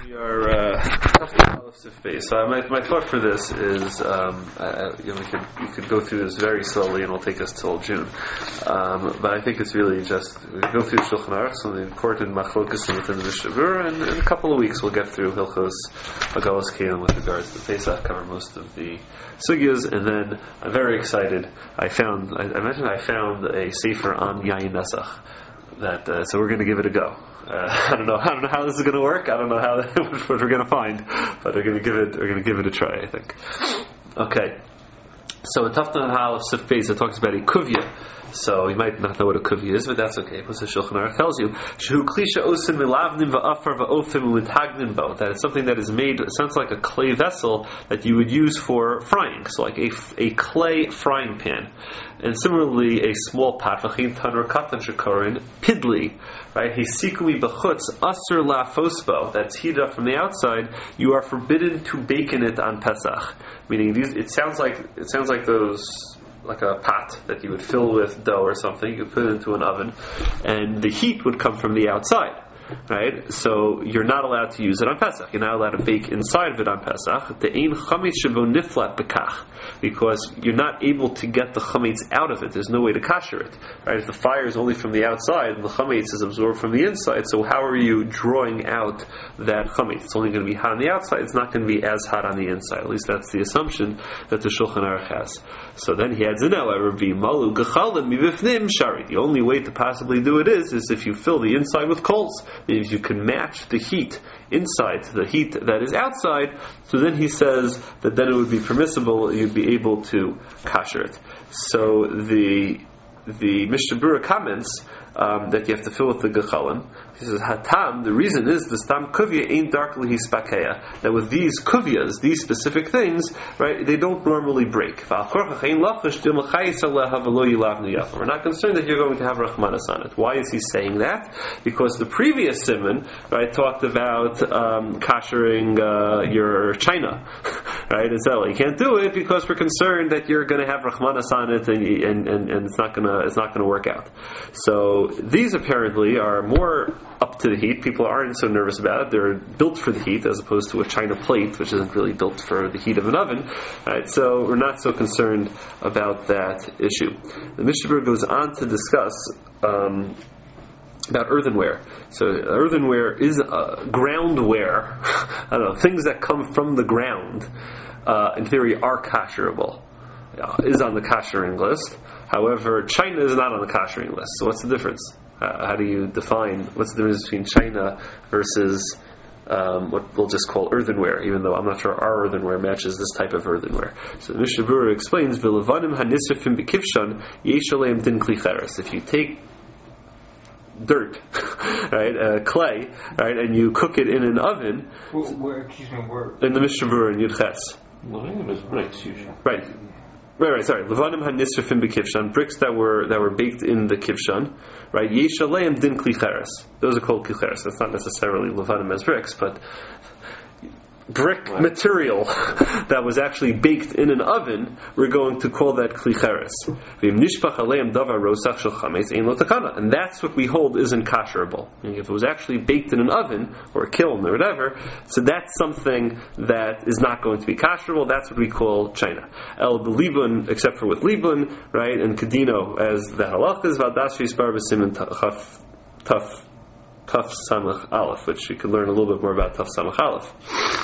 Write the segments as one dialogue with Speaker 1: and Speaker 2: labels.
Speaker 1: We are so my thought for this is we could go through this very slowly and it'll take us till June, but I think it's really just we go through Shulchan Aruch, some of the important machlokas within the Mishnah Berurah, and in a couple of weeks we'll get through Hilchos Hagalas Kalim with regards to Pesach, cover most of the sugyas, and then I'm very excited. I found a sefer on Yayin Nesach. So we're going to give it a go. I don't know how this is going to work. I don't know what we're going to find, but we're going to give it a try, I think. Okay. So in Taftan Halaf Sif Beis it talks about a kuvya. So you might not know what a kuvya is, but that's okay. Because the Shulchan Aruch tells you shehu klisha osin milavnim va'afar va'ofim u'mitagnim bo. That it's something that is made. It sounds like a clay vessel that you would use for frying. So like a clay frying pan. And similarly, a small pot, v'chein tanur katan shekorin pidli, right? Hisikui b'chutz aser la fosbo. That's heated up from the outside. You are forbidden to bake in it on Pesach. Meaning, it sounds like those, like a pot that you would fill with dough or something. You could put it into an oven, and the heat would come from the outside. Right? So you're not allowed to use it on Pesach. You're not allowed to bake inside of it on Pesach. The ein chametz shebo niflat bekach, because you're not able to get the chametz out of it. There's no way to kasher it. Right? If the fire is only from the outside and the chametz is absorbed from the inside, so how are you drawing out that chametz? It's only going to be hot on the outside. It's not going to be as hot on the inside. At least that's the assumption that the Shulchan Aruch has. So then he adds in, however, malu gechalim mivifnim shari. The only way to possibly do it is if you fill the inside with coals. If you can match the heat inside to the heat that is outside, so then he says that then it would be permissible, you'd be able to kasher it. So the Mishnah Berurah comments that you have to fill with the gechalim. He says, Hatam, the reason is the stam kuvya ain't darkly hispakeya. That with these kuvyas, these specific things, right, they don't normally break. We're not concerned that you're going to have rachmanas on it. Why is he saying that? Because the previous simon, right, talked about kashering your china, right? And so you can't do it because we're concerned that you're going to have rachmanas on it, and it's not going to work out. So these apparently are more up to the heat. People aren't so nervous about it. They're built for the heat as opposed to a china plate, which isn't really built for the heat of an oven. Right? So we're not so concerned about that issue. The Mishnah Berurah goes on to discuss about earthenware. So earthenware is groundware. I don't know, things that come from the ground, in theory, are kasherable. Is on the kashering list. However, china is not on the kashering list. So what's the difference? How do you define what's the difference between china versus what we'll just call earthenware, even though I'm not sure our earthenware matches this type of earthenware. So the Mishnah Berurah explains, V'levanim hanisrifim b'kivshan yesh aleim din kli cheres. If you take dirt, right, clay, right, and you cook it in an oven,
Speaker 2: where?
Speaker 1: In the Mishnah Berurah in Yudches.
Speaker 3: No, I think it was bricks usually.
Speaker 1: Right. Sorry. Levanim hanisrifim b'kivshan, bricks that were baked in the kivshan, right? Yesh aleim din kli cheres. Those are called kli cheres. That's not necessarily levanim as bricks, but brick material that was actually baked in an oven, we're going to call that kli cheres. And that's what we hold isn't kasherable. If it was actually baked in an oven or a kiln or whatever, so that's something that is not going to be kasherable. That's what we call china. El belibun, except for with libun, right, and kadino as the halach is valdashris barbasim and taf samach aleph, which we could learn a little bit more about taf samach aleph.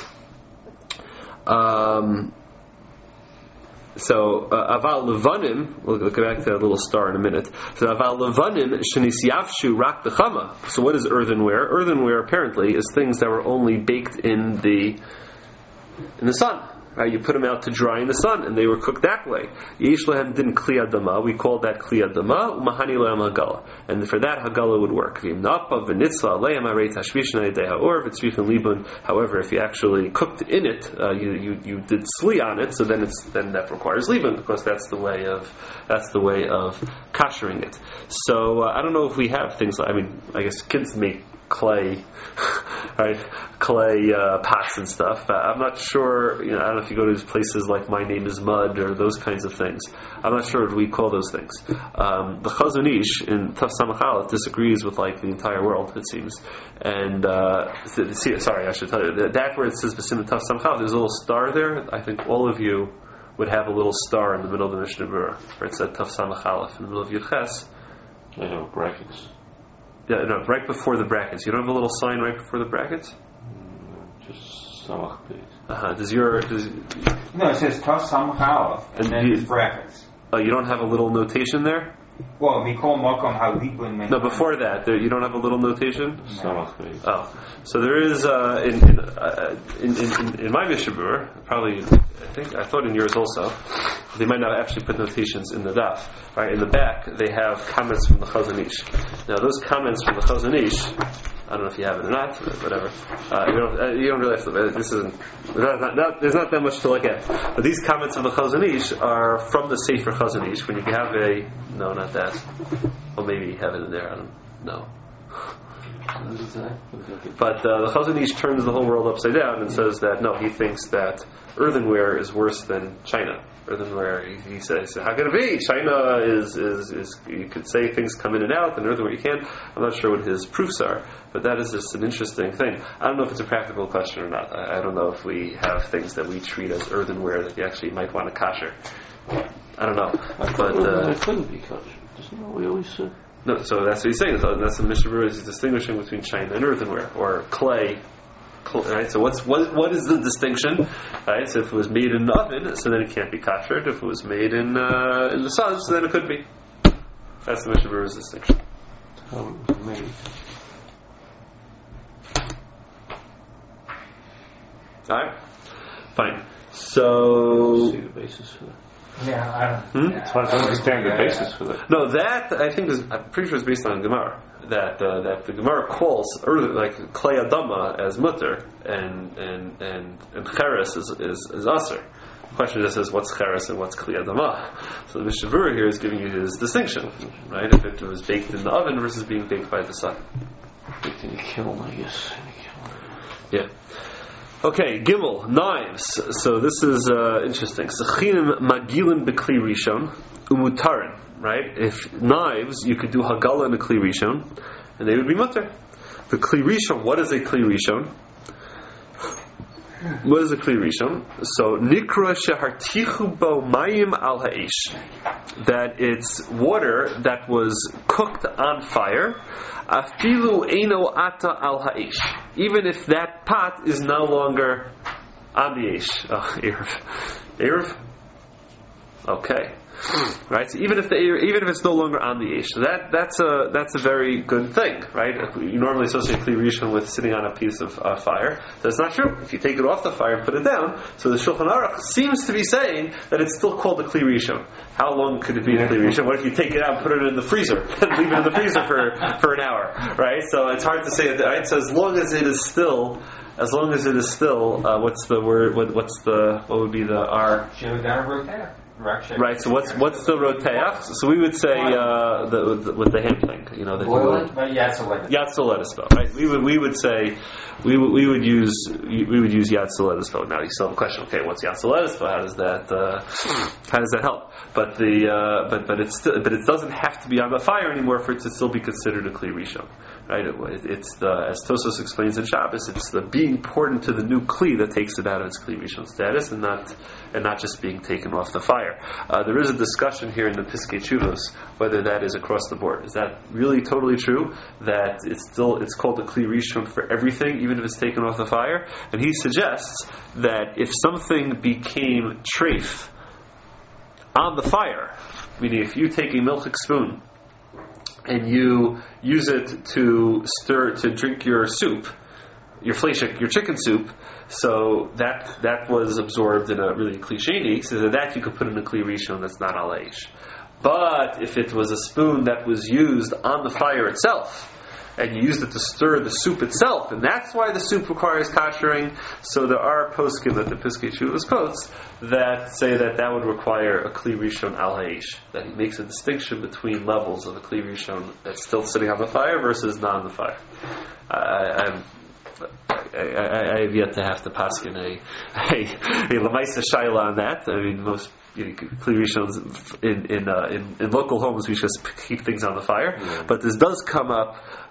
Speaker 1: So aval levanim, we'll go back to that little star in a minute. So aval levanim shenisyavshu rak b'chama. So what is earthenware? Earthenware apparently is things that were only baked in the sun. Right, you put them out to dry in the sun, and they were cooked that way. Yesh lehem din kli adama. We call that kli adama. Umahani lehem hagala, and for that hagala would work. However, if you actually cooked in it, you did sli on it, so then that requires libun, because that's the way of kashering it. So I don't know if we have things like, I guess kids make clay, right? clay pots and stuff. I'm not sure. I don't know if you go to places like My Name Is Mud or those kinds of things. I'm not sure what we call those things. The Chazon Ish in Taf Samach Aleph disagrees with like the entire world, it seems. And sorry, I should tell you that where it says B'Siman Taf Samach Aleph, there's a little star there. I think all of you would have a little star in the middle of the Mishnah Berurah, where it said Taf Samach Aleph in the middle of Yud Ches.
Speaker 3: I have brackets.
Speaker 1: Yeah, no, right before the brackets. You don't have a little sign right before the brackets?
Speaker 3: Just Samach Beis.
Speaker 2: No, it says Taf Samach Aleph, and then there's brackets.
Speaker 1: Oh, you don't have a little notation there?
Speaker 2: Well, Mikol Mokom Halibun.
Speaker 1: No, before that, you don't have a little notation?
Speaker 3: Samach Beis.
Speaker 1: Oh, so there is in my Mishnah Berurah, probably I thought in yours also. They might not actually put notations in the daf. Right in the back, they have comments from the Chazon Ish. Now, those comments from the Chazon Ish, I don't know if you have it or not, but whatever. You don't really have to. There's not that much to look at. But these comments of the Chazon Ish are from the Sefer Chazon Ish. When you have no, not that. Well, maybe you have it in there. I don't know. But the Chazon Ish turns the whole world upside down and says that no, he thinks that earthenware is worse than china. Earthenware, he says, how can it be? China is you could say things come in and out, and earthenware you can't. I'm not sure what his proofs are, but that is just an interesting thing. I don't know if it's a practical question or not. I don't know if we have things that we treat as earthenware that you actually might want to kosher. I don't know. But
Speaker 3: it couldn't be kosher. Isn't that what we always said?
Speaker 1: No, so that's what he's saying. That's the Mishnah Berurah is distinguishing between china and earthenware, or clay. Right, so what is the distinction? Right, so if it was made in the oven, so then it can't be kosher. If it was made in the sun, so then it could be. That's the Mishnah Berurah's distinction.
Speaker 3: How it was made.
Speaker 1: All right, fine. So,
Speaker 3: See the basis for that.
Speaker 2: Yeah, I don't.
Speaker 3: It's hard to understand the basis for that.
Speaker 1: no, that I think I'm pretty sure it's based on Gemara. That the Gemara calls like clay adama as mutter and cheres is aser. The question just is what's cheres and what's clay adama. So the Mishnah Berurah here is giving you his distinction, right? If it was baked in the oven versus being baked by the sun.
Speaker 3: Baked in a kiln, I guess.
Speaker 1: Yeah. Okay, Gimel, knives. So this is interesting. Sechinim magilin bekli rishon umutarin. Right? If knives, you could do hagala and a kli rishon, and they would be mutter. The kli rishon. What is a kli rishon? What is a kli rishon? So nikra shehartichu bo mayim al haish. That it's water that was cooked on fire. Afilu eino ata al haish. Even if that pot is no longer on the aish. Oh, erev. Okay. Right, so even if it's no longer on the aish, so that's a very good thing, right? You normally associate kli rishon with sitting on a piece of fire. That's not true. If you take it off the fire and put it down, so the Shulchan Aruch seems to be saying that it's still called a kli rishon. How long could it be a kli rishon? What if you take it out and put it in the freezer and leave it in the freezer for an hour, right? So it's hard to say. Right? So as long as it is still, what's the word? What would be the R? Right, so what's the roteach? So we would say with the hand thing, Yatzoletispo, right? We would say we would use Yatzoletispo. Now you still have a question. Okay, what's Yatzoletispo? How does that help? But it doesn't have to be on the fire anymore for it to still be considered a kli rishon, right? It's as Tosfos explains in Shabbos, it's the being poured into the new kli that takes it out of its kli rishon status, and not just being taken off the fire. There is a discussion here in the Piskei Teshuvos whether that is across the board. Is that really totally true? That it's called a kli rishon for everything, even if it's taken off the fire? And he suggests that if something became treif on the fire, meaning if you take a milchik spoon and you use it to drink your soup, your fleshik, your chicken soup, so that was absorbed in a really klisheni, so that you could put in a kli rishon that's not al aish. But if it was a spoon that was used on the fire itself, and you used it to stir the soup itself, and that's why the soup requires koshering, so there are poskim that the Piskei Teshuvos quotes that say that would require a kli rishon al haish, that he makes a distinction between levels of a kli rishon that's still sitting on the fire versus not on the fire. I have yet to have to paskin a lemaisa shaila on that. I mean, most clearly in local homes we just keep things on the fire, but this does come up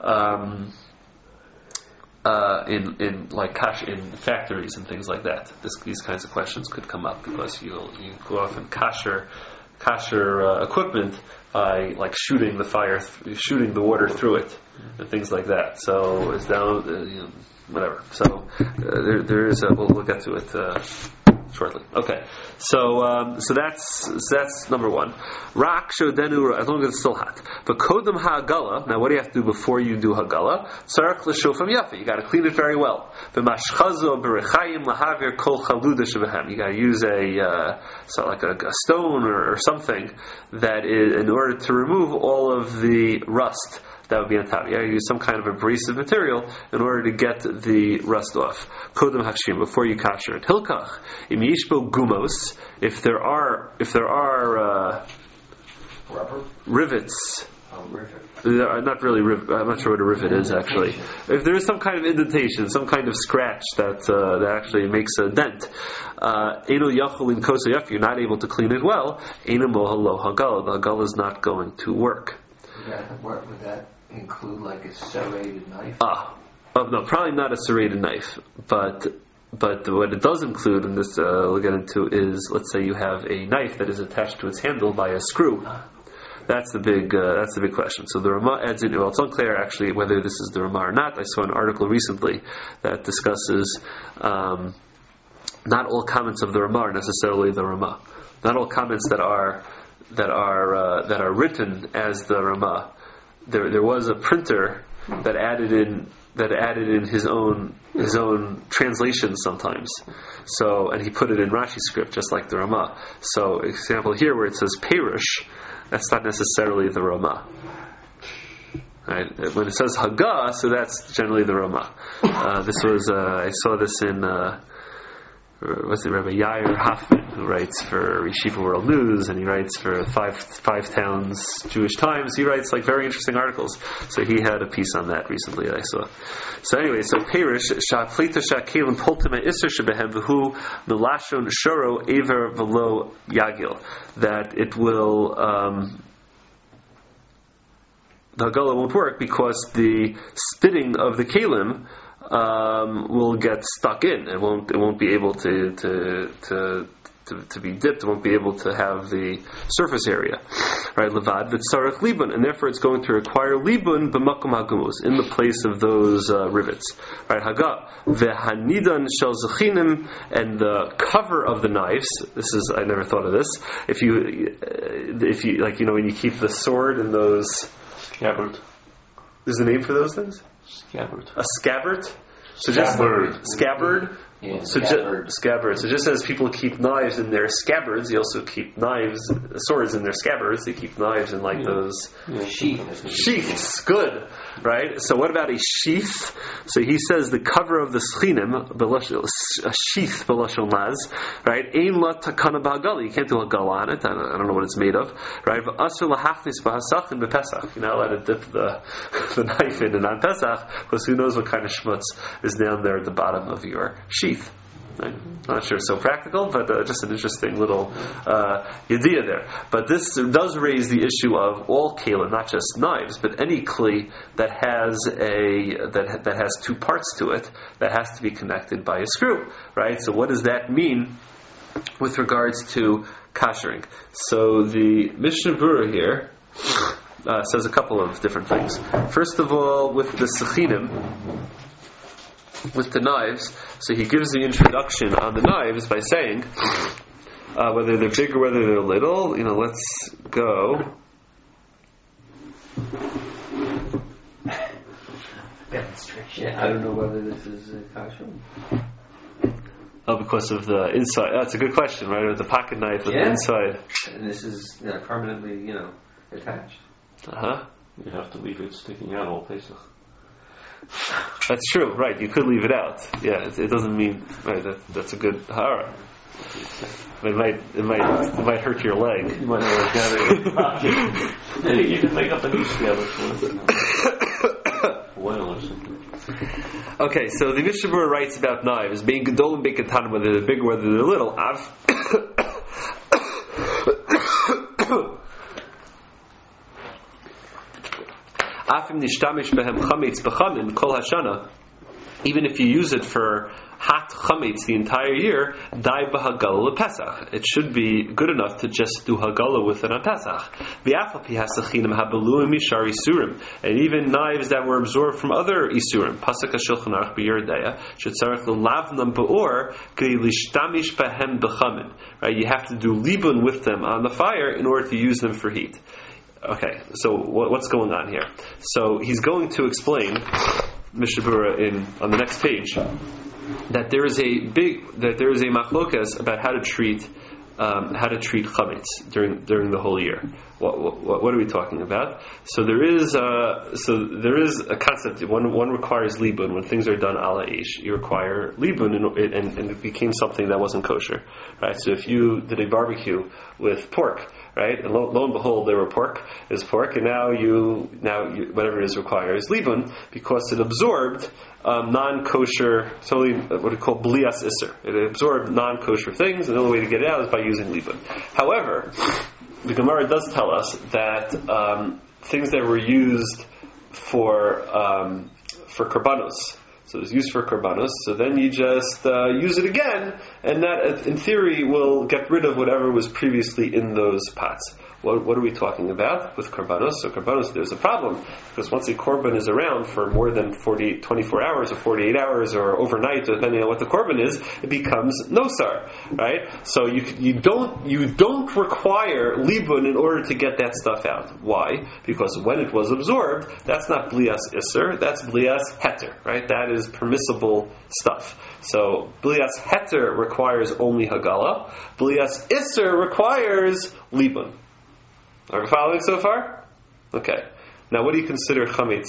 Speaker 1: in like in factories and things like that. These kinds of questions could come up because you go off and kasher equipment by like shooting the water through it and things like that. So it's down, whatever. So there is. We'll get to it shortly. Okay, so that's number one. Rak shodenu, as long as it's still hot. But kodem ha'agala. Now, what do you have to do before you do hagala? Tzarich l'shofam yafi. You got to clean it very well. B'mashchazo b'rechayim lahavir kol chaluda shebehem. You got to use a stone or something that is in order to remove all of the rust that would be on top. You use some kind of abrasive material in order to get the rust off. Kodem hakshim, before you kasher it. Hilkach im yishbo gumos. If there are
Speaker 2: rubber
Speaker 1: rivets.
Speaker 2: Rivet.
Speaker 1: Not really. I'm not sure what a rivet is actually. If there is some kind of indentation, some kind of scratch that actually makes a dent, eno yachol in kosa yaf, you're not able to clean it well. Eno moha lo hagala. The hagala is not going to work.
Speaker 4: Would that include like a serrated knife?
Speaker 1: No, probably not a serrated knife, but what it does include, and this we'll get into, is let's say you have a knife that is attached to its handle by a screw. That's the big question. So the Rama adds in. Well, it's unclear actually whether this is the Rama or not. I saw an article recently that discusses not all comments of the Rama are necessarily the Rama. Not all comments that are written as the Rama. There was a printer that added in his own translations sometimes. So, and he put it in Rashi script just like the Rama. So, example here where it says Perush, that's not necessarily the Rama. Right? When it says Haggah, so that's generally the Rama. This was I saw this in Rabbi Yair Hoffman, who writes for Yeshiva World News, and he writes for Five Towns Jewish Times. He writes like very interesting articles. So he had a piece on that recently that I saw. So anyway, so Perish Shaflita Shakelim Poltima Isser Shebehem V'hu Milashon Shoro Aver Velo Yagil, that it will the Hagala won't work because the spitting of the Kalim will get stuck in. It won't be able to be dipped. It won't be able to have the surface area, right? Levad v'tzarech libun, and therefore it's going to require libun b'makom hagumos, in the place of those rivets, right? Haga v'hanidan shel zechinim, and the cover of the knives. This is, I never thought of this. If you like, when you keep the sword in those
Speaker 3: scabbard.
Speaker 1: There's a name for those things.
Speaker 3: Scabbard.
Speaker 1: A scabbard? So scabbard.
Speaker 4: Yeah,
Speaker 1: So scabbard. So just as people keep knives in their scabbards, they also keep swords in their scabbards. They keep knives in those sheaths. Good, right? So what about a sheath? So he says the cover of the schinim, a sheath, b'lashon laz, right? Ein la takana b'hagali. You can't do a gal on it. I don't know what it's made of, right? V'asur lahachnis b'hasachin b'pesach. You're not allowed to dip the knife in on Pesach, because who knows what kind of schmutz is down there at the bottom of your sheath. Right? Not sure it's so practical, but just an interesting little idea there. But this does raise the issue of all kalim, not just knives, but any kli that has that has two parts to it that has to be connected by a screw, right? So what does that mean with regards to kashering? So the Mishnah Berurah here says a couple of different things. First of all, with the sechinim, with the knives, so he gives the introduction on the knives by saying whether they're big or whether they're little. Let's go.
Speaker 4: Demonstration. Yeah, I don't know whether this is kosher.
Speaker 1: Oh, because of the inside. That's a good question, right? With the pocket knife with the inside.
Speaker 4: And this is permanently, attached.
Speaker 3: You have to leave it sticking out all Pesach.
Speaker 1: That's true, right? You could leave it out. Yeah, it doesn't mean right. That's a good hara. It might hurt your leg.
Speaker 3: You might have got it in your pocket. You can make up a new scabbard for it. oil or something.
Speaker 1: Okay, so the Mishnah Berurah writes about knives being gadol and being katanim, whether they're big or whether they're little. Afim nishtamish behem chametz b'chamin kol hashana. Even if you use it for hot chametz the entire year, dai b'hagala lePesach. It should be good enough to just do hagala with it on Pesach. V'afalpi hasachinim habeluim mishar isurim, and even knives that were absorbed from other isurim. Pasuk HaShulchan Aruch b'Yerdaya shetzarich lelavnam beor k'dei lishtamish behem b'chamin. Right, you have to do libun with them on the fire in order to use them for heat. Okay, so what's going on here? So he's going to explain Mishnah Berurah on the next page that there is a machlokas about how to treat chametz during the whole year. What are we talking about? So there is a concept. One requires libun when things are done ala ish. You require libun, and it became something that wasn't kosher, right? So if you did a barbecue with pork, right, and lo and behold, there were pork, and now you whatever it is requires libun because it absorbed non-kosher, solely what we call blias iser. It absorbed non-kosher things, and the only way to get it out is by using libun. However, the Gemara does tell us that things that were used for korbanos, so it's used for korbanos, so then you just use it again, and that in theory will get rid of whatever was previously in those pots. What are we talking about with korbanos? So korbanos, there's a problem, because once a korban is around for more than 24 hours or 48 hours or overnight, depending on what the korban is, it becomes nosar, right? So you don't require libun in order to get that stuff out. Why? Because when it was absorbed, that's not blias iser, that's blias heter, right? That is permissible stuff. So blias heter requires only hagala, blias iser requires libun. Are we following so far? Okay. Now, what do you consider chametz?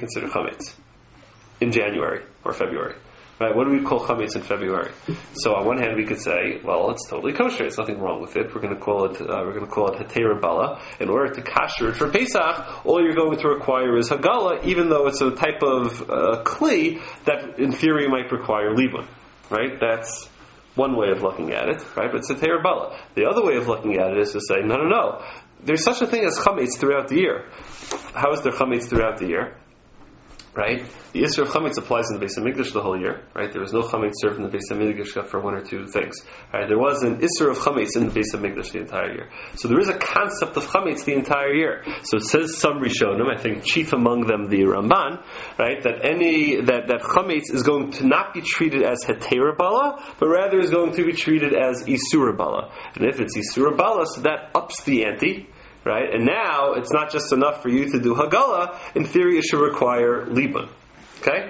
Speaker 1: In January or February? Right? What do we call chametz in February? So, on one hand, we could say, well, it's totally kosher. There's nothing wrong with it. We're going to call it hetera bala. In order to kasher it for Pesach, all you're going to require is hagala, even though it's a type of kli that, in theory, might require libun. Right? That's one way of looking at it. Right? But it's hetera bala. The other way of looking at it is to say, no. There's such a thing as chametz throughout the year. How is there chametz throughout the year? Right? The Isser of chametz applies in the Beis HaMikdash the whole year. Right? There was no chametz served in the Beis HaMikdash except for one or two things. Right? There was an Isser of chametz in the Beis HaMikdash the entire year. So there is a concept of chametz the entire year. So it says some Rishonim, I think chief among them the Ramban, right? That chametz is going to not be treated as hetera bala, but rather is going to be treated as isura bala. And if it's isura bala, so that ups the ante. Right? And now, it's not just enough for you to do hagala. In theory, it should require libun. Okay?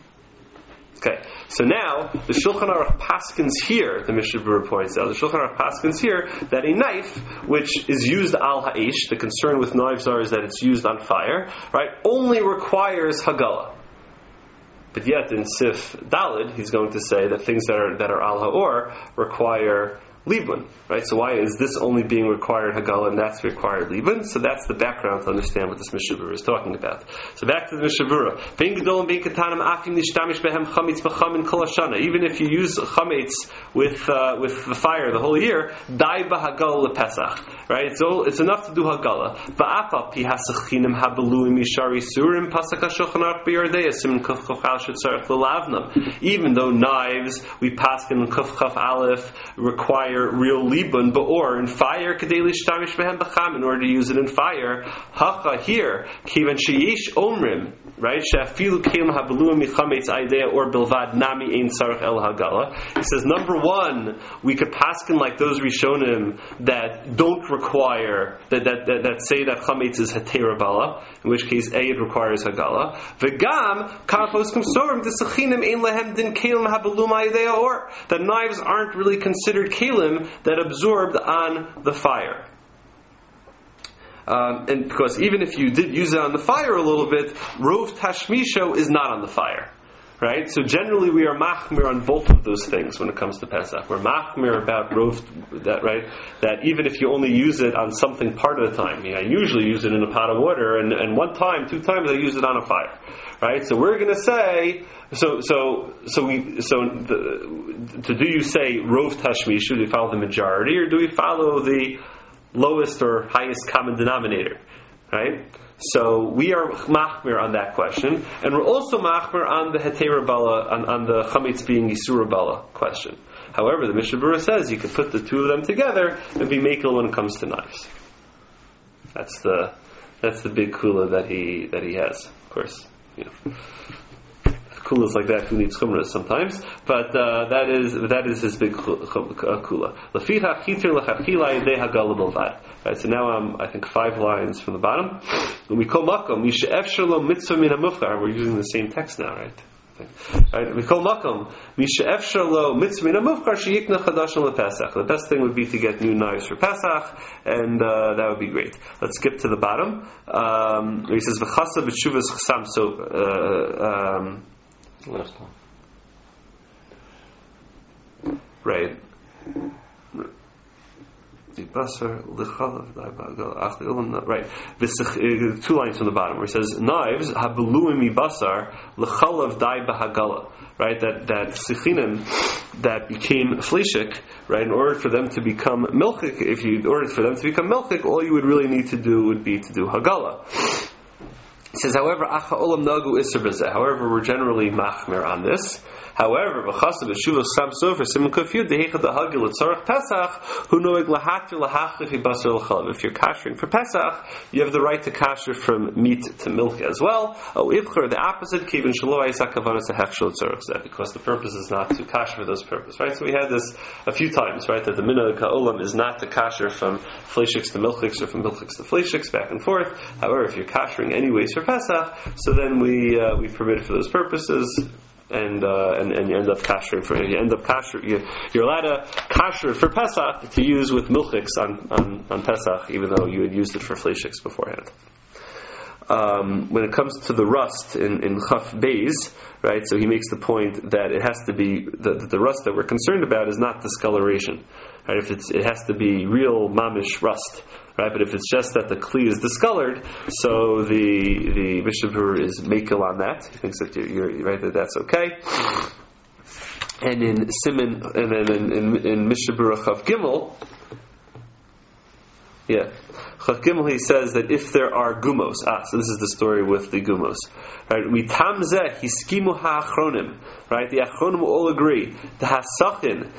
Speaker 1: So now, the Shulchan Aruch paskins here, the Mishnah Berurah points out, the Shulchan Aruch paskins here, that a knife, which is used al ha'ish, the concern with knives is that it's used on fire, right, only requires hagala. But yet, in Sif Dalid, he's going to say that things that are al ha'or require libun, right? So why is this only being required hagala and that's required libun? So that's the background to understand what this Mishnah Berurah is talking about. So back to the Mishnah Berurah. Bein gadol and bein katanim afim nishtamish behem chametz b'chamin kol hashana. Even if you use chametz with the fire the whole year, dai b'hagala lePesach, right? So it's enough to do hagala. Va'afal pi hasachinim habeluim mishari surim pasuk HaShulchan Aruch b'Yerdaya siman kuf chaf al shetzarich lelavnam. Even though knives we paskin kuf chaf aleph require real libun, or in fire kadei lishtamish behem b'cham, in order to use it in fire. Hacha here kivan sheyish omrim, right? She'afilu kelim habeluim michametz aidea or bilvad nami ein tzarich el hagala. He says, number one, we could paskin like those Rishonim that don't require that say that chametz is hetera bala, in which case A, it requires hagala. V'gam kafos kumsorim desachinim ein lehem din kelim habeluim aidea or that knives aren't really considered kelim that absorbed on the fire. And because even if you did use it on the fire a little bit, rov tashmisho is not on the fire. right? So generally we are machmir on both of those things when it comes to Pesach. We're machmir about rov, that, right? That even if you only use it on something part of the time, I usually use it in a pot of water, and one time, 2 times I use it on a fire, right? So we're going to say, to do you say rov tashmishu? Do we follow the majority, or do we follow the lowest or highest common denominator, right? So we are machmir on that question, and we're also machmir on the hetera bala, on the chametz being yisura bala question. However, the Mishnah Berurah says you can put the two of them together and be makel when it comes to knives. That's the big kula that he has. Of course, kulas like that who needs chumras sometimes, but that is his big kula. Lefita chiter lechachila yedei hagala belvad. Right, so now I'm, I think, 5 lines from the bottom. When we call makom, mishe'efshar lo mitzvah min hamufchar. We're using the same text now, right? Right, we call makom mishe'efshar lo mitzvah min hamufchar sheyikna chadashim lePesach. The best thing would be to get new knives for Pesach, and that would be great. Let's skip to the bottom. He says v'chasa b'tshuvas chasam. So
Speaker 3: last one.
Speaker 1: right. Right. 2 lines from the bottom where it says knives habeluim basar lechalav dai bahagala. Right, that sichinim that became fleshik, right, in order for them to become milchik, all you would really need to do would be to do hagala. It says, however, we're generally machmer on this. However, if you're kashering for Pesach, you have the right to kasher from meat to milk as well. The opposite, because the purpose is not to kasher for those purposes, right? So we had this a few times, right? That the minhag ha'olam is not to kasher from fleshiks to milchiks or from milchiks to fleshiks, back and forth. However, if you're kashering anyways for Pesach, so then we permit it for those purposes. And you end up kashering you're allowed to kasher for Pesach to use with milchiks on Pesach, even though you had used it for fleshiks beforehand. When it comes to the rust in Chaf Beis, right? So he makes the point that it has to be the rust that we're concerned about is not discoloration, right? If it has to be real mamish rust, right? But if it's just that the kli is discolored, so the Mishnah Berurah is makel on that. He thinks that you're right, that's okay. And in Siman, and then in Mishnah Berurah Chav Gimel, Chav Gimel, he says that if there are gumos, so this is the story with the gumos, right? Mitamzeh hiskimu ha'achronim, right? The achronim all agree. The hasachin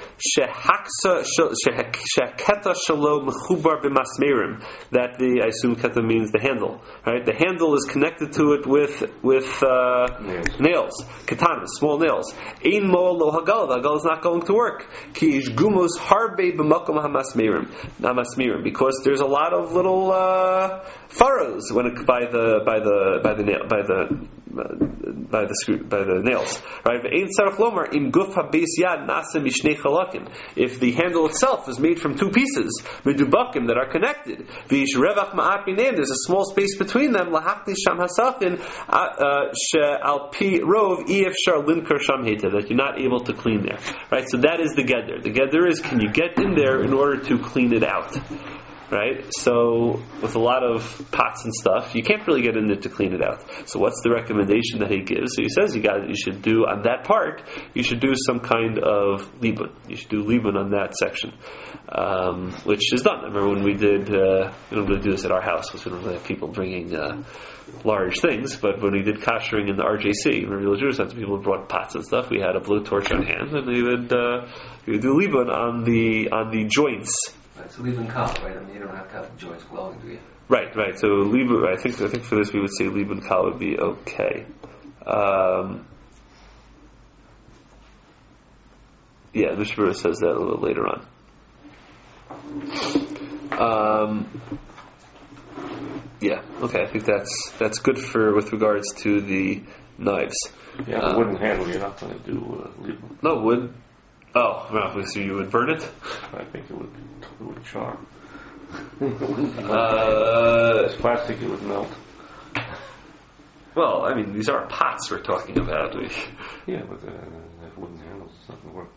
Speaker 1: shehaketa shalo mechubar b'masmerim. That I assume keta means the handle, right? The handle is connected to it with nails, ketanas, small nails. Ein mo lo hagal. The hagal is not going to work. Ki ish gumos harbe b'makom hamasmerim, because there's a lot of little furrows by the nails, right? If the handle itself is made from 2 pieces that are connected, there's a small space between them, that you're not able to clean there, right? So that is the gedder. The gedder is, can you get in there in order to clean it out? Right? So, with a lot of pots and stuff, you can't really get in there to clean it out. So what's the recommendation that he gives? So he says you should do, on that part, you should do some kind of libun. You should do libun on that section. Which is done. I remember when we did, we don't really do this at our house, because we don't really have people bringing large things, but when we did kashering in the RJC, remember the Jewish times, people brought pots and stuff, we had a blowtorch on hand, and we would do libun on the joints.
Speaker 4: Right, so libun kal, right? I mean, you don't have to have the joints glowing, do you?
Speaker 1: Right. So libun, I think for this we would say libun kal would be okay. The Mishnah Berurah says that a little later on. Okay. I think that's good with regards to the knives.
Speaker 3: The wooden handle, you're not going to do libun.
Speaker 1: No wood. Oh, no, so you would burn it?
Speaker 3: I think it would char. It's plastic, it would melt.
Speaker 1: Well, I mean, these are pots we're talking about.
Speaker 3: Yeah, but they have wooden handles. It's not going to work.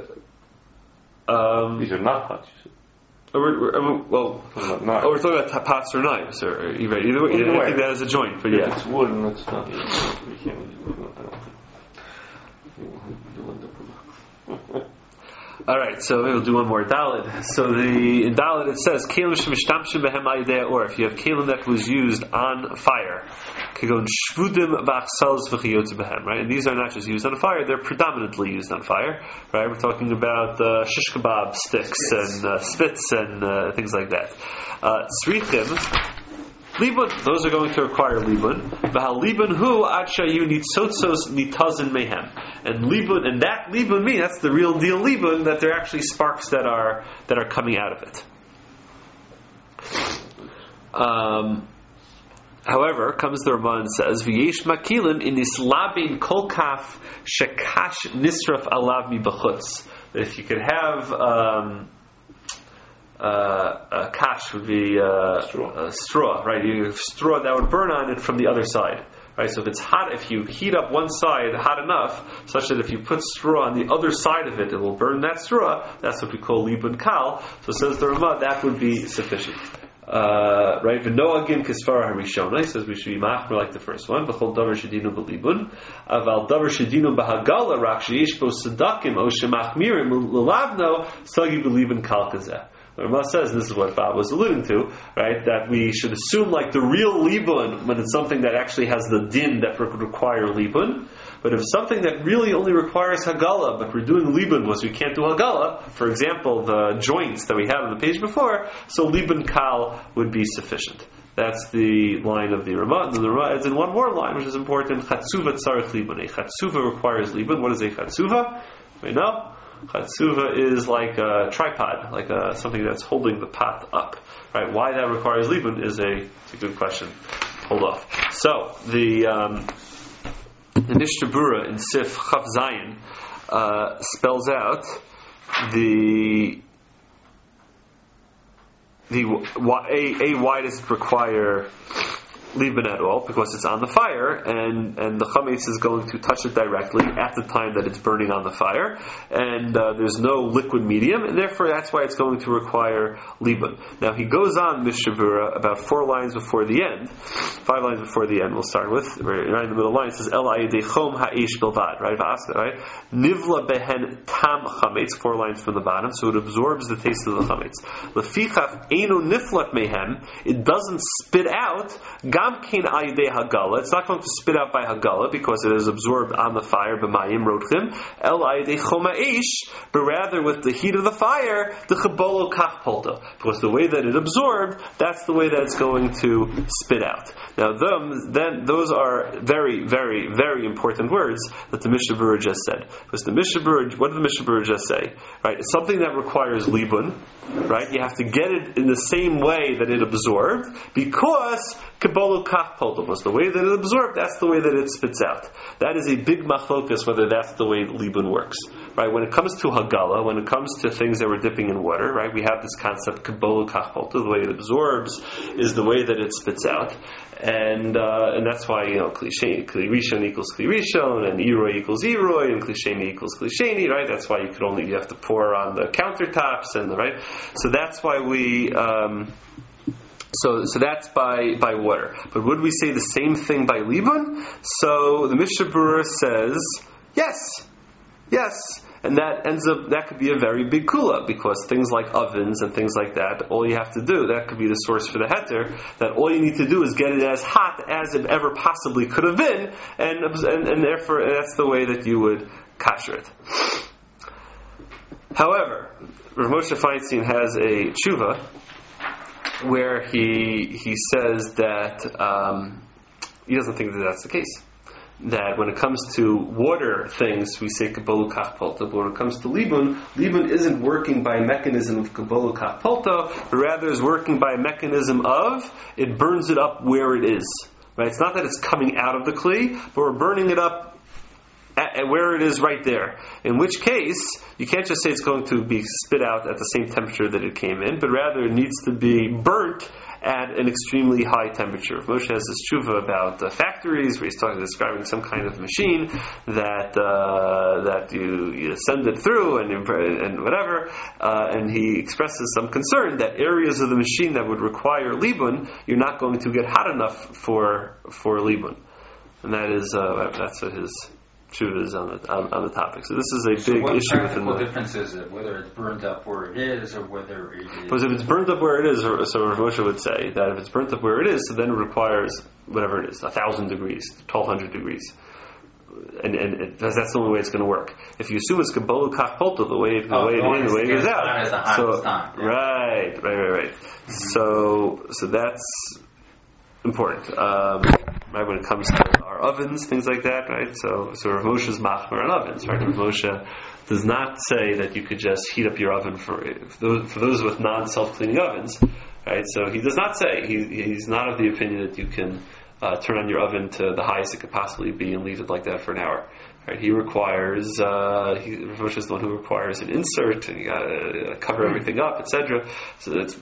Speaker 1: No,
Speaker 3: These are not pots, you said.
Speaker 1: we're talking about pots or knives, or either way. I don't think that is a joint, but
Speaker 3: If
Speaker 1: yeah.
Speaker 3: it's wooden, it's not. You can't use wooden, I don't think. You'll end up with
Speaker 1: All right, so we'll do one more Daled. So in Daled it says kelim shemishtamshim behem al or if you have kelim that was used on fire, kagon shvudim b'achsals v'chiyotz behem. Right, and these are not just used on fire; they're predominantly used on fire. Right, we're talking about shish kebab sticks and spits and things like that. Tzrichim. Libun, those are going to require libun. V'hal libun hu ad shayu nitzotzos nitazin mehem. And libun, and that libun means that's the real deal libun, that there are actually sparks that are coming out of it. However, comes the Ramban and says, "V'yesh makilin in islabin kol kaf shekash nisraf alav mi b'chutz." That if you could have kash would be straw, right? You have straw that would burn on it from the other side, right? So if it's hot, if you heat up one side hot enough, such that if you put straw on the other side of it, it will burn that straw. That's what we call libun kal. So says the Ramah, that would be sufficient. Right? V'noagim kisfara harishona. He says we should be machmer like the first one. B'chol davar shedinu b'libun. Aval davar shedinu b'hagala rak sheyesh bo sedakim o shemachmirim l'lavno sagi b'libun kal kazeh. The Ramah says, and this is what Bob was alluding to, right, that we should assume like the real libun when it's something that actually has the din that would require libun. But if something that really only requires hagala, but we're doing libun because we can't do hagala, for example, the joints that we had on the page before, so libun kal would be sufficient. That's the line of the Ramah. And the Ramah adds in one more line, which is important. Chatzuva tzarich libun. A chatzuva requires libun. What is a chatzuva? We know. Chatzuva is like a tripod, like something that's holding the pot up. Right? Why that requires libun is a good question. Hold off. So the Mishnah Berurah in Sif Chaf Zayin spells out why does it require libun at all? Because it's on the fire, and the chametz is going to touch it directly at the time that it's burning on the fire, and there's no liquid medium, and therefore that's why it's going to require libun. Now he goes on Mishnah Berurah about 5 lines before the end. We'll start with right in the middle line. It says El ayidei chom ha'esh bilvad, right? Right? Nivla behen tam chametz, 4 lines from the bottom, so it absorbs the taste of the chametz. Lefichach eino niflat mehem, it doesn't spit out. Gam kein ayidei hagala, it's not going to spit out by hagala because it is absorbed on the fire. B'mayim rochim el ayidei chom ha'esh, but rather with the heat of the fire, the chabolo kach polta, because the way that it absorbed, that's the way that it's going to spit out. Now, those are very, very, very important words that the Mishnah Berurah just said. Because what did the Mishnah Berurah just say? Right, it's something that requires libun. Right, you have to get it in the same way that it absorbed, because kabbalu kach polta was the way that it absorbed. That's the way that it spits out. That is a big machlokas whether that's the way libun works. Right, when it comes to hagala, when it comes to things that we're dipping in water, right, we have this concept kabbalu kach polta. The way it absorbs is the way that it spits out. And that's why, Kli Rishon equals Kli Rishon, and Eroi equals Eroi, and Kli Sheni equals Kli Sheni, right? That's why you have to pour on the countertops, and right. So that's why we. So that's by water. But would we say the same thing by libun? So the Mishnah Berurah says yes. And that could be a very big kula, because things like ovens and things like that, all you have to do, that could be the source for the heter, that all you need to do is get it as hot as it ever possibly could have been, and therefore that's the way that you would kasher it. However, Rav Moshe Feinstein has a tshuva where he says that he doesn't think that that's the case. That when it comes to water things, we say kabbalu kach polta, but when it comes to libun isn't working by a mechanism of kabbalu kach polta, but rather is working by a mechanism of it burns it up where it is. Right? It's not that it's coming out of the kli, but we're burning it up at where it is right there. In which case, you can't just say it's going to be spit out at the same temperature that it came in, but rather it needs to be burnt at an extremely high temperature. Rav Moshe has this tshuva about factories, where he's describing some kind of machine that you send it through and whatever, and he expresses some concern that areas of the machine that would require libun, you're not going to get hot enough for libun, and that's what his tshuva is on the topic. So this is a big issue within the...
Speaker 2: What difference is it, whether it's burnt up where it is, or whether it is...
Speaker 1: Because if it's burnt up where it is, so Rav Moshe would say that if it's burnt up where it is, so then it requires whatever it is, 1,000 degrees, 1,200 degrees. And that's the only way it's going to work. If you assume it's Kabbalah Kach Polta, the way it goes out. So, right. So that's important. Right, when it comes to our ovens, things like that, right? So Rav Moshe is machmer on ovens, right? Rav Moshe does not say that you could just heat up your oven for those with non-self-cleaning ovens, right? So he does not say, he's not of the opinion that you can turn on your oven to the highest it could possibly be and leave it like that for an hour. Right? He requires, Rav Moshe is the one who requires an insert, and you gotta cover everything up, etc. So that's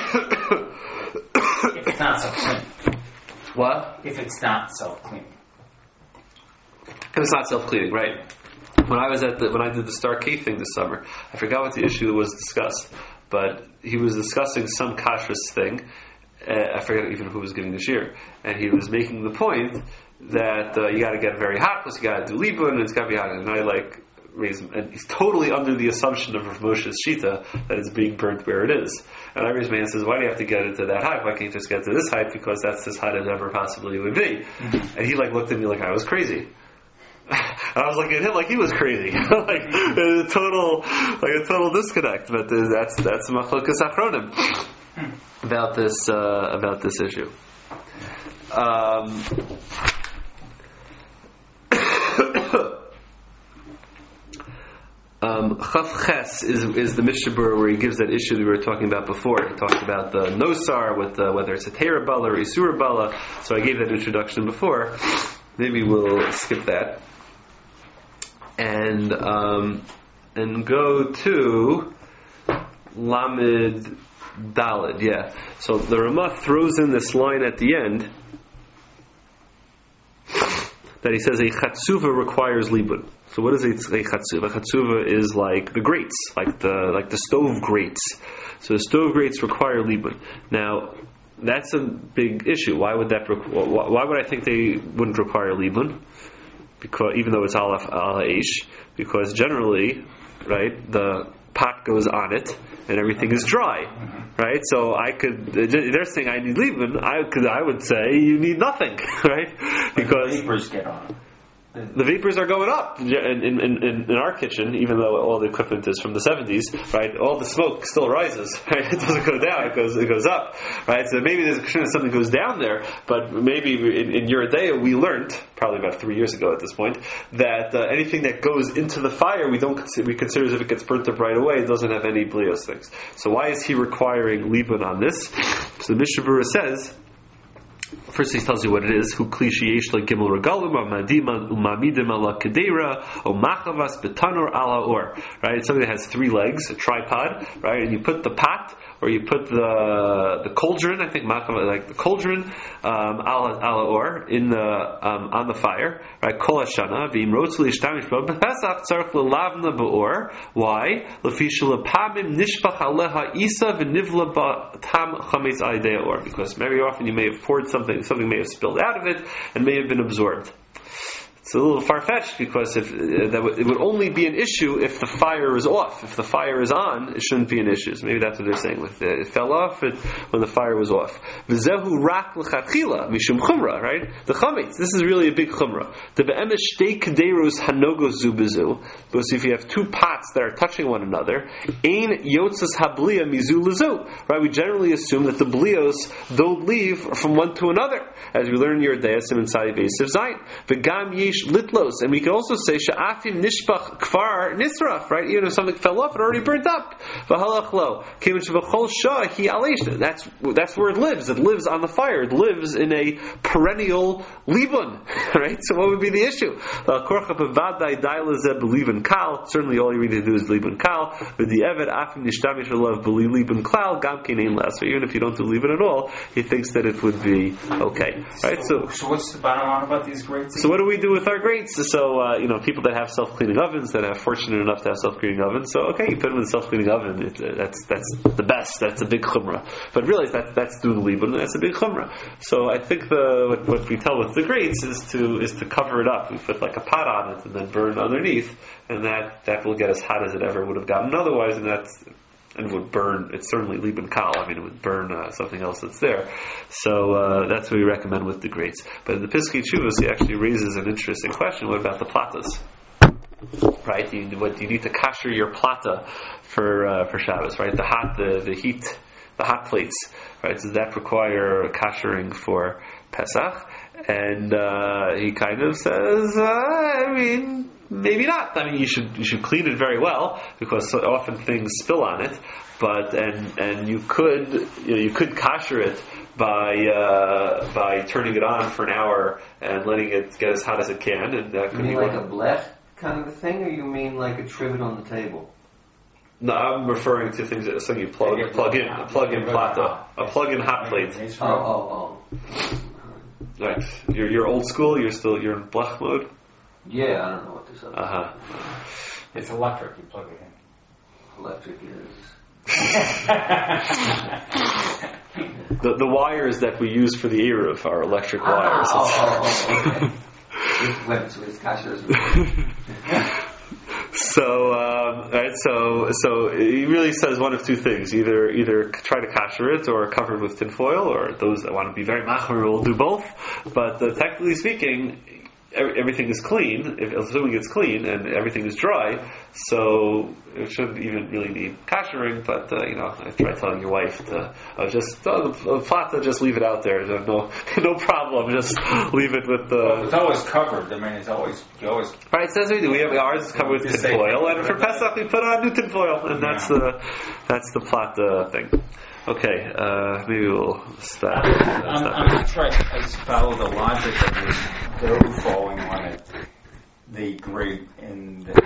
Speaker 2: if it's not self-cleaning.
Speaker 1: What?
Speaker 2: If it's not self-cleaning.
Speaker 1: If it's not self-cleaning, right? When I did the Star K thing this summer, I forgot what the issue was discussed, but he was discussing some kashrus thing. I forget even who was giving the shir, and he was making the point that you got to get it very hot, plus you got to do libun, and it's got to be hot. And I raise him, and he's totally under the assumption of Rav Moshe's shita that it's being burnt where it is. And I raise my hand and says, why do you have to get it to that height? Why can't you just get to this height? Because that's as hot as ever possibly would be. Mm-hmm. And he looked at me like I was crazy. And I was looking at him like he was crazy, like a total disconnect. But that's machlokas achronim about this issue. Chaf Ches is the Mishnah Berurah where he gives that issue that we were talking about before. He talked about the nosar with whether it's a Teira Bala or Isura Bala. So I gave that introduction before. Maybe we'll skip that and go to Lamed Daled. Yeah. So the Ramah throws in this line at the end that he says a chatzuva requires libun. So what is a chatzuva? A chatzuva is like the grates, like the stove grates. So the stove grates require libun. Now that's a big issue. Why would I think they wouldn't require libun? Because even though it's ala eish, because generally, right, the pot goes on it and everything is dry, right? So they're saying I need libun. I would say you need nothing, right? Because
Speaker 2: the vapors get on.
Speaker 1: The vapors are going up in our kitchen, even though all the equipment is from the 70s, right? All the smoke still rises, right? It doesn't go down; it goes up, right? So maybe there's something goes down there, but maybe in Yeridea we learned, probably about 3 years ago at this point, that anything that goes into the fire we consider as if it gets burnt up right away. It doesn't have any blios things. So why is he requiring libun on this? So the Mishnah Berurah says. First, he tells you what it is. Hu klishi yesh la gimel regalim u'madidim u'mamidim ala kedera u'machavas betanur ala or. Right, it's something that has 3 legs, a tripod. Right, and you put the pot or you put the cauldron. I think like the cauldron ala or in the on the fire. Right, kol hashana v'im rotz lishtamish bo b'pesach tzarich lelavna beor. Why? Lefi shelapamim nishpach aleha isa v'nivla tam chametz alidei or. Because very often you may have poured something may have spilled out of it and may have been absorbed. It's a little far-fetched because it would only be an issue if the fire is off. If the fire is on, it shouldn't be an issue. So maybe that's what they're saying. It fell off when the fire was off. V'zehu rak l'chatchila mishum chumra, right? The chametz. This is really a big chumra. The be'emes shtei kederos hanogos zu bezu. Because if you have 2 pots that are touching one another, ein yotzas hablia mizu lezu. Right? We generally assume that the blios don't leave from one to another, as we learn in Yeridea Siman Tzadi Beis Zayin. V'gam yesh yesh litlos, and we can also say she'afim nishbach kfar nisraf, right? Even if something fell off, it already burnt up. V'halach lo, kivin shevachol shah hi aleisha. That's where it lives. It lives on the fire. It lives in a perennial libun, right? So what would be the issue? Korcha bevadai dailazeh belibun kal. Certainly, all you need to do is libun kal. But the evet afim nishtamish alav belibun klal gam kenein less. So even if you don't do libun at all, he thinks that it would be okay, right?
Speaker 2: So what's the bottom line about these grates?
Speaker 1: So what do we do with our grates? So people that have self-cleaning ovens, that are fortunate enough to have self-cleaning ovens. So okay, you put them in a self-cleaning oven. That's the best. That's a big chumrah. But really, that's doing libun. That's a big chumrah. So I think what we tell with the grates is to cover it up. We put like a pot on it and then burn underneath, and that will get as hot as it ever would have gotten otherwise, and would burn. It's certainly libun kal. I mean, it would burn something else that's there. So that's what we recommend with the grates. But in the Piskei Teshuvos, he actually raises an interesting question. What about the platas? Right? Do you need to kasher your plata for Shabbos? Right? The heat, the hot plates. Right? Does that require kashering for Pesach? And he kind of says, maybe not. I mean, you should clean it very well, because so often things spill on it. But and you could kasher it by turning it on for an hour and letting it get as hot as it can. And that could
Speaker 4: you mean
Speaker 1: be
Speaker 4: like a blech kind of a thing, or you mean like a trivet on the table?
Speaker 1: No, I'm referring to things that you plug in plata, a plug-in hot plate.
Speaker 4: Oh.
Speaker 1: Right. You're old school. You're in blech mode.
Speaker 4: Yeah, I don't know what this is.
Speaker 2: It's electric. You plug it in.
Speaker 4: Electric is.
Speaker 1: The wires that we use for the Eruv are electric wires.
Speaker 4: Okay. It's
Speaker 1: So he really says one of two things: either try to kasher it, or cover it with tinfoil, or those that want to be very machmer will do both. But technically speaking, everything is clean, assuming it's clean and everything is dry, so it shouldn't even really need kashering. But I try telling your wife to just leave it out there. No problem. Just leave it with the.
Speaker 2: Well, it's always covered. I mean, you always.
Speaker 1: Right, so that's what we do. We have ours is covered with tinfoil, and for Pesach we put on new tinfoil, and that's the plata thing. Okay, maybe we'll stop.
Speaker 2: I'm going to try to follow the logic of this dough falling on it, the grate in the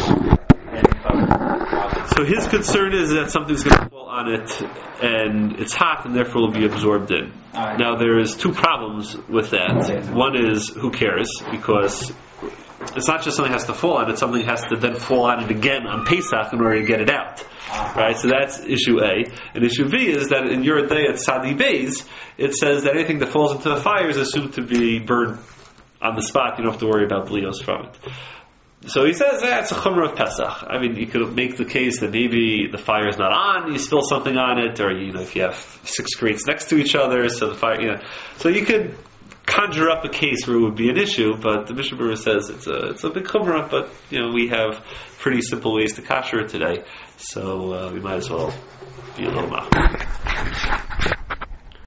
Speaker 1: So his concern is that something's going to fall on it, and it's hot, and therefore will be absorbed in. Now there is two problems with that. One is, who cares? Because it's not just something has to fall on it, something has to then fall on it again on Pesach in order to get it out. Right? So that's issue A. And issue B is that in your day at Sadi Beis, it says that anything that falls into the fire is assumed to be burned on the spot. You don't have to worry about blios from it. So he says it's a chumrah of Pesach. I mean, you could make the case that maybe the fire is not on, you spill something on it, or if you have 6 grates next to each other, so the fire, so you could conjure up a case where it would be an issue. But the Mishnah Berurah says it's a big chumrah, but we have pretty simple ways to kasher it today, so we might as well be a little machmir.